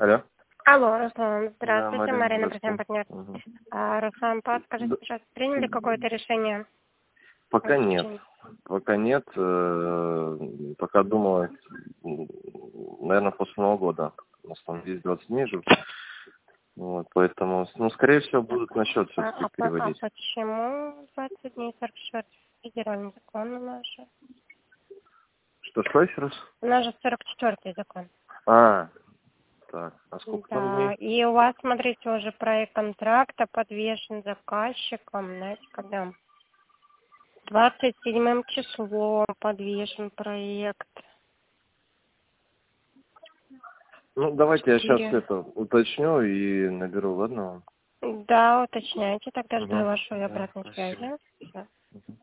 Алло. Алло, Руслан, Да, здравствуйте, Марина, здравствуйте. партнер. Мгм. Руслан, подскажите, пожалуйста, приняли какое-то решение? Пока нет. Очень. Пока нет. Пока думала, наверное, после Нового года. У нас там здесь 20 дней же. Вот, поэтому, скорее всего, будут на счет все-таки переводить. Почему 20 дней 44? Федеральный закон у нас же. Что еще раз? У нас же 44-й закон. Так, а сколько там Да, дней? и у вас, смотрите, уже проект контракта подвешен заказчиком, знаете, когда? 27 числом подвешен проект. Давайте я сейчас 4. это уточню и наберу, ладно? Да, уточняйте, тогда жду Угу. вашей Да, обратной спасибо. связи. Да.